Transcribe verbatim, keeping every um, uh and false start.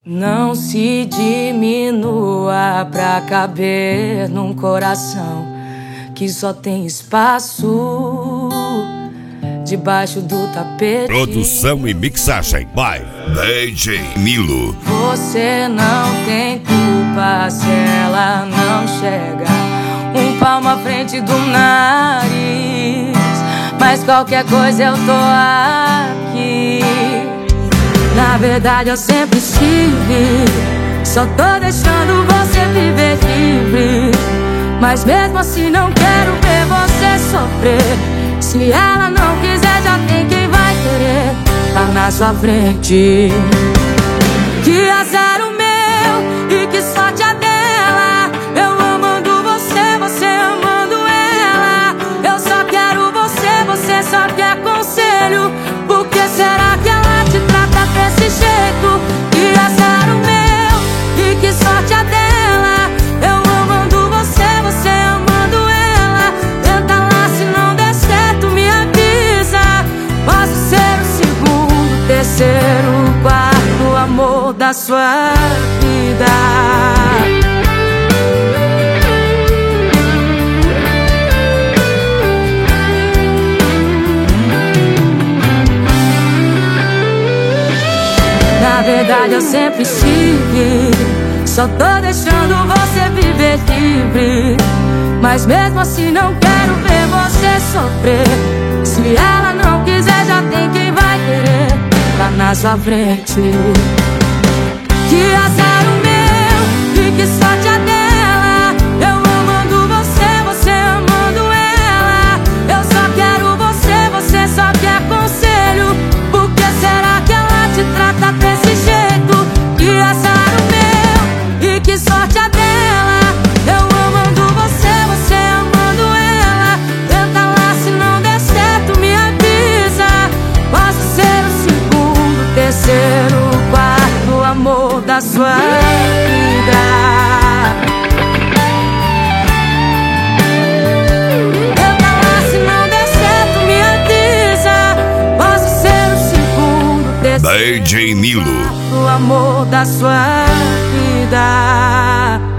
Não se diminua pra caber num coração que só tem espaço debaixo do tapete. Produção e mixagem by D J Nilo. Você não tem culpa se ela não chega um palmo à frente do nariz, mas qualquer coisa eu tô aqui. Na verdade eu sempre estive, só tô deixando você viver livre, mas mesmo assim não quero ver você sofrer. Se ela não quiser, já tem quem vai querer tá na sua frente. Que azar o meu e que sorte a dela, eu amando você, você amando ela. Eu só quero você, você só quer conselho. Por que será que ela te trata desse jeito? Que azar o meu e que sorte a dela, eu amando você, você amando ela. Tenta lá, se não der certo me avisa. Posso ser o segundo, terceiro, quarto amor da sua vida. Na verdade eu sempre estive, só tô deixando você viver livre, mas mesmo assim não quero ver você sofrer. Se ela não quiser, já tem quem vai querer tá na sua frente. Que azar o meu e que sorte a dela, eu amando você, você amando ela. Eu só quero você, você só quer conselho. Por que será que ela te trata desse jeito? Que azar o meu e que sorte a dela, eu amando você, você amando ela. Tenta lá, se não der certo me avisa. Posso ser o segundo, terceiro, quarto amor da sua vida. Tenta lá, se não der certo me avisa. Posso ser o segundo, terceiro, D J Nilo, quarto amor da sua vida.